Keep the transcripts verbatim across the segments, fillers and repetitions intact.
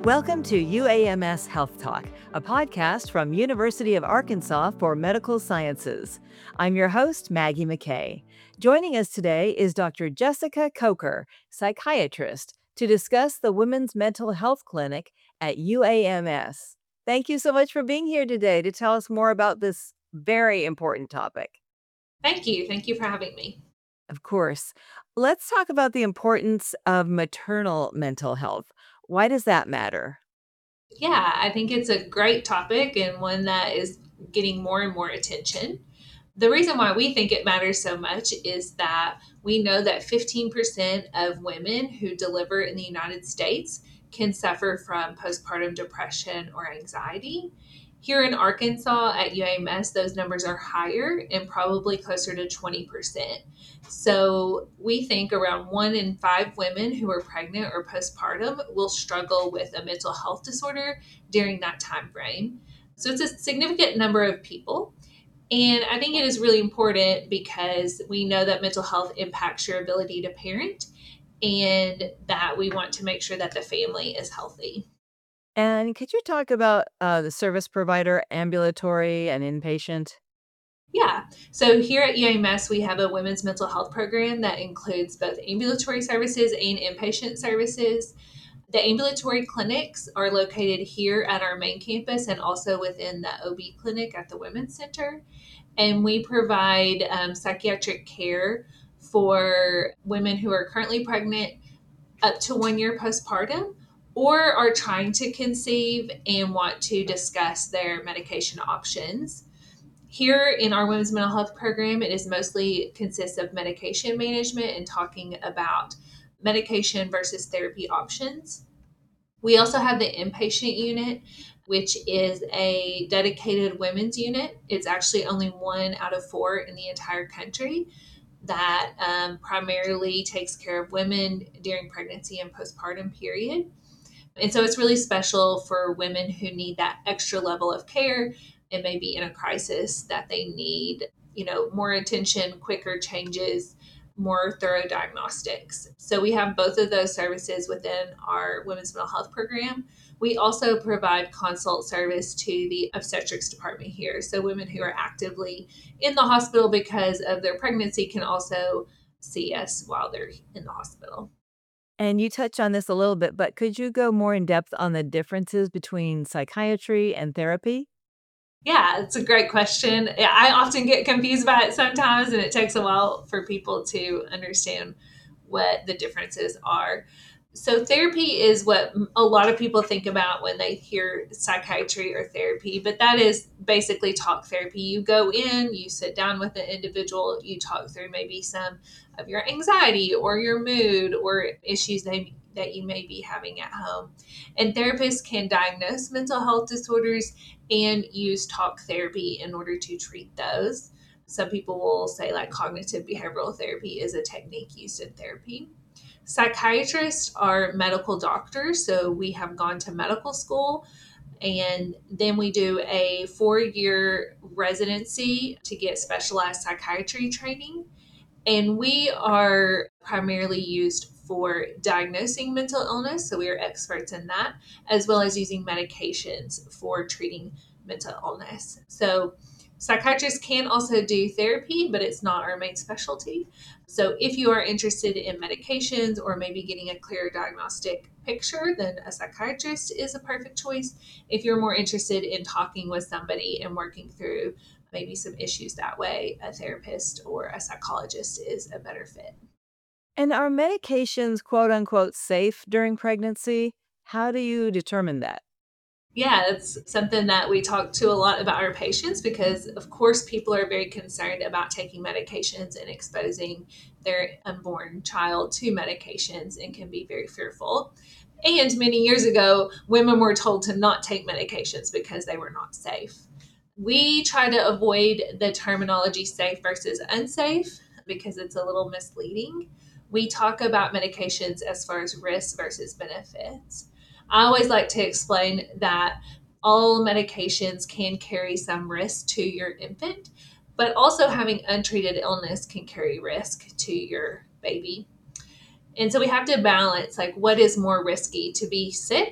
Welcome to U A M S Health Talk, a podcast from University of Arkansas for Medical Sciences. I'm your host, Maggie McKay. Joining us today is Doctor Jessica Coker, psychiatrist, to discuss the Women's Mental Health Clinic at U A M S. Thank you so much for being here today to tell us more about this very important topic. Thank you. Thank you for having me. Of course. Let's talk about the importance of maternal mental health. Why does that matter? Yeah, I think it's a great topic and one that is getting more and more attention. The reason why we think it matters so much is that we know that fifteen percent of women who deliver in the United States can suffer from postpartum depression or anxiety. Here in Arkansas at U A M S, those numbers are higher and probably closer to twenty percent. So we think around one in five women who are pregnant or postpartum will struggle with a mental health disorder during that time frame. So it's a significant number of people. And I think it is really important because we know that mental health impacts your ability to parent and that we want to make sure that the family is healthy. And could you talk about uh, the service provider, ambulatory and inpatient? Yeah. So here at U A M S, we have a women's mental health program that includes both ambulatory services and inpatient services. The ambulatory clinics are located here at our main campus and also within the O B clinic at the Women's Center. And we provide um, psychiatric care for women who are currently pregnant up to one year postpartum or are trying to conceive and want to discuss their medication options. Here in our women's mental health program, it is mostly consists of medication management and talking about medication versus therapy options. We also have the inpatient unit, which is a dedicated women's unit. It's actually only one out of four in the entire country that um, primarily takes care of women during pregnancy and postpartum period. And so it's really special for women who need that extra level of care and maybe in a crisis that they need, you know, more attention, quicker changes, more thorough diagnostics. So we have both of those services within our women's mental health program. We also provide consult service to the obstetrics department here. So women who are actively in the hospital because of their pregnancy can also see us while they're in the hospital. And you touched on this a little bit, but could you go more in depth on the differences between psychiatry and therapy? Yeah, it's a great question. Yeah, I often get confused by it sometimes, and it takes a while for people to understand what the differences are. So, therapy is what a lot of people think about when they hear psychiatry or therapy, but that is basically talk therapy. You go in, you sit down with an individual, you talk through maybe some of your anxiety or your mood or issues they, that you may be having at home. And therapists can diagnose mental health disorders and use talk therapy in order to treat those. Some people will say, like, cognitive behavioral therapy is a technique used in therapy. Psychiatrists are medical doctors, so we have gone to medical school and then we do a four year residency to get specialized psychiatry training. And we are primarily used for diagnosing mental illness, so we are experts in that, as well as using medications for treating mental illness. So psychiatrists can also do therapy, but it's not our main specialty. So if you are interested in medications or maybe getting a clearer diagnostic picture, then a psychiatrist is a perfect choice. If you're more interested in talking with somebody and working through maybe some issues that way, a therapist or a psychologist is a better fit. And are medications quote unquote safe during pregnancy? How do you determine that? Yeah, it's something that we talk to a lot about our patients because, of course, people are very concerned about taking medications and exposing their unborn child to medications and can be very fearful. And many years ago, women were told to not take medications because they were not safe. We try to avoid the terminology safe versus unsafe because it's a little misleading. We talk about medications as far as risks versus benefits. I always like to explain that all medications can carry some risk to your infant, but also having untreated illness can carry risk to your baby. And so we have to balance, like, what is more risky, to be sick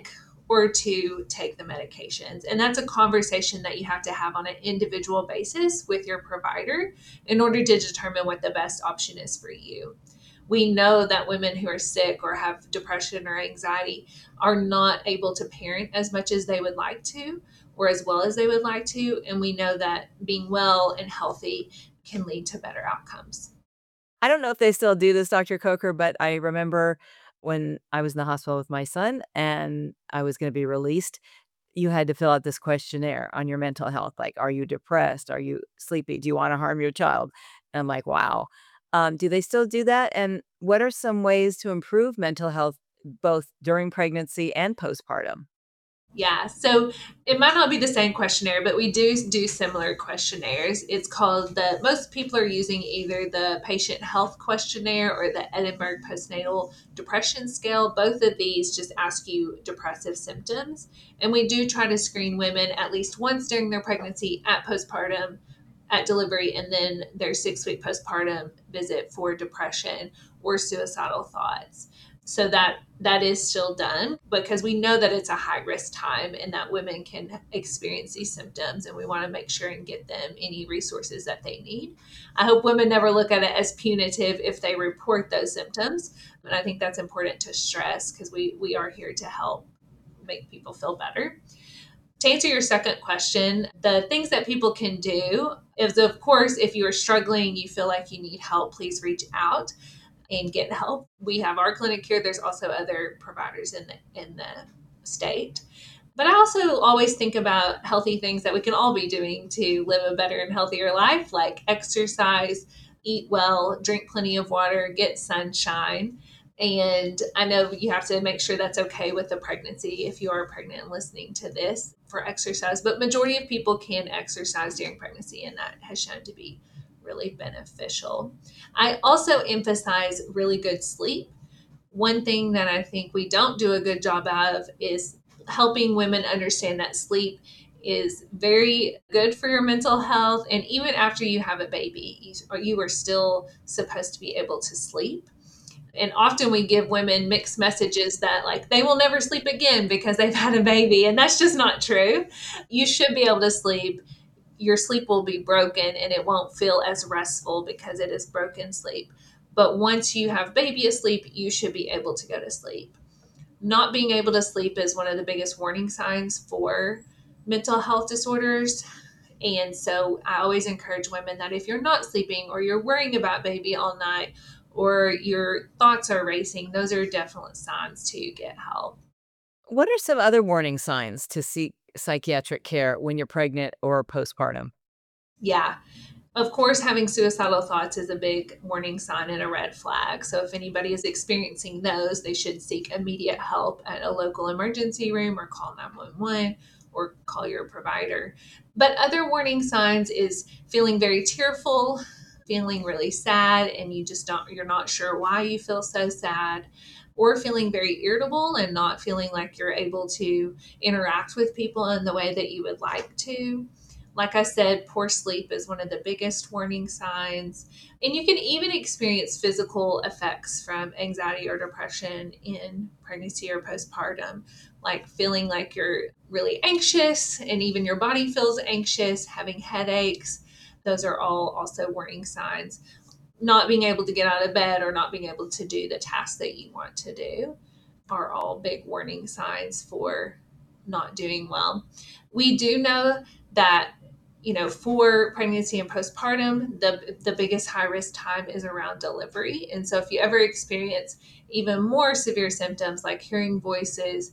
or to take the medications. And that's a conversation that you have to have on an individual basis with your provider in order to determine what the best option is for you. We know that women who are sick or have depression or anxiety are not able to parent as much as they would like to or as well as they would like to. And we know that being well and healthy can lead to better outcomes. I don't know if they still do this, Doctor Coker, but I remember when I was in the hospital with my son and I was going to be released, you had to fill out this questionnaire on your mental health. Like, are you depressed? Are you sleepy? Do you want to harm your child? And I'm like, wow. Um, do they still do that? And what are some ways to improve mental health both during pregnancy and postpartum? Yeah, so it might not be the same questionnaire, but we do do similar questionnaires. It's called the, most people are using either the Patient Health Questionnaire or the Edinburgh Postnatal Depression Scale. Both of these just ask you depressive symptoms. And we do try to screen women at least once during their pregnancy, at postpartum, at delivery, and then their six week postpartum visit for depression or suicidal thoughts. So that that is still done because we know that it's a high risk time and that women can experience these symptoms, and we want to make sure and get them any resources that they need. I hope women never look at it as punitive if they report those symptoms. And I think that's important to stress because we, we are here to help make people feel better. To answer your second question, the things that people can do is, of course, if you are struggling, you feel like you need help, please reach out and get help. We have our clinic here. There's also other providers in the in the state. But I also always think about healthy things that we can all be doing to live a better and healthier life, like exercise, eat well, drink plenty of water, get sunshine. And I know you have to make sure that's okay with the pregnancy if you are pregnant and listening to this for exercise. But majority of people can exercise during pregnancy, and that has shown to be really beneficial. I also emphasize really good sleep. One thing that I think we don't do a good job of is helping women understand that sleep is very good for your mental health. And even after you have a baby, you, you are still supposed to be able to sleep. And often we give women mixed messages that, like, they will never sleep again because they've had a baby. And that's just not true. You should be able to sleep. Your sleep will be broken and it won't feel as restful because it is broken sleep. But once you have baby asleep, you should be able to go to sleep. Not being able to sleep is one of the biggest warning signs for mental health disorders. And so I always encourage women that if you're not sleeping or you're worrying about baby all night or your thoughts are racing, those are definite signs to get help. What are some other warning signs to seek psychiatric care when you're pregnant or postpartum? Yeah. Of course, having suicidal thoughts is a big warning sign and a red flag. So if anybody is experiencing those, they should seek immediate help at a local emergency room or call nine one one or call your provider. But other warning signs is feeling very tearful, feeling really sad, and you just don't, you're not sure why you feel so sad, or feeling very irritable and not feeling like you're able to interact with people in the way that you would like to. Like I said, poor sleep is one of the biggest warning signs. And you can even experience physical effects from anxiety or depression in pregnancy or postpartum, like feeling like you're really anxious and even your body feels anxious, having headaches. Those are all also warning signs. Not being able to get out of bed or not being able to do the tasks that you want to do are all big warning signs for not doing well. We do know that, you know, for pregnancy and postpartum, the the biggest high risk time is around delivery. And so if you ever experience even more severe symptoms like hearing voices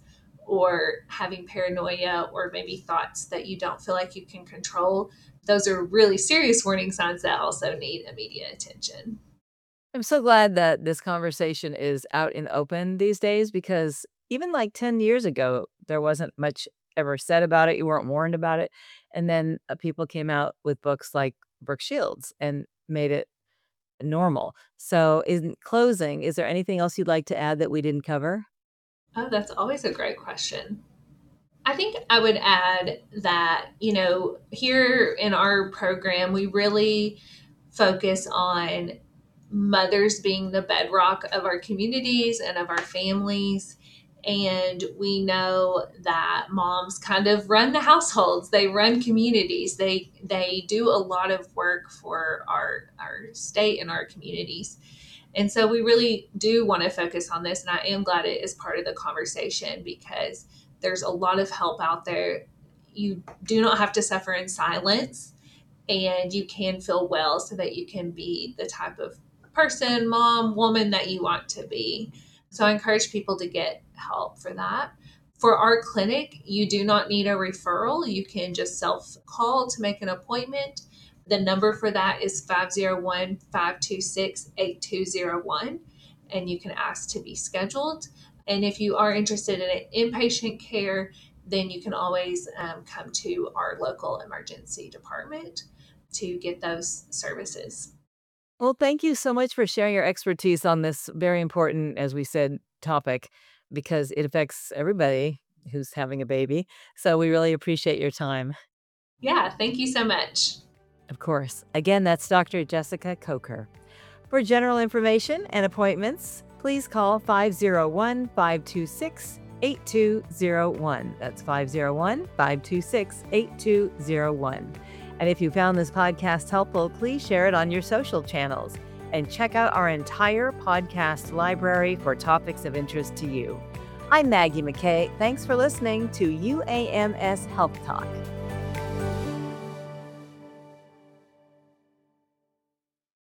or having paranoia or maybe thoughts that you don't feel like you can control, those are really serious warning signs that also need immediate attention. I'm so glad that this conversation is out in open these days because even like ten years ago, there wasn't much ever said about it. You weren't warned about it. And then uh, people came out with books like Brooke Shields and made it normal. So, in closing, is there anything else you'd like to add that we didn't cover? Oh, that's always a great question. I think I would add that, you know, here in our program, we really focus on mothers being the bedrock of our communities and of our families. And we know that moms kind of run the households, they run communities, they they do a lot of work for our, our state and our communities. And so we really do want to focus on this. And I am glad it is part of the conversation because there's a lot of help out there. You do not have to suffer in silence, and you can feel well so that you can be the type of person, mom, woman that you want to be. So I encourage people to get help for that. For our clinic, you do not need a referral. You can just self-call to make an appointment. The number for that is five oh one, five two six, eight two oh one, and you can ask to be scheduled. And if you are interested in inpatient care, then you can always um, come to our local emergency department to get those services. Well, thank you so much for sharing your expertise on this very important, as we said, topic, because it affects everybody who's having a baby. So we really appreciate your time. Yeah, thank you so much. Of course. Again, that's Doctor Jessica Coker. For general information and appointments, please call five oh one, five two six, eight two oh one. That's five oh one, five two six, eight two oh one. And if you found this podcast helpful, please share it on your social channels and check out our entire podcast library for topics of interest to you. I'm Maggie McKay. Thanks for listening to U A M S Health Talk.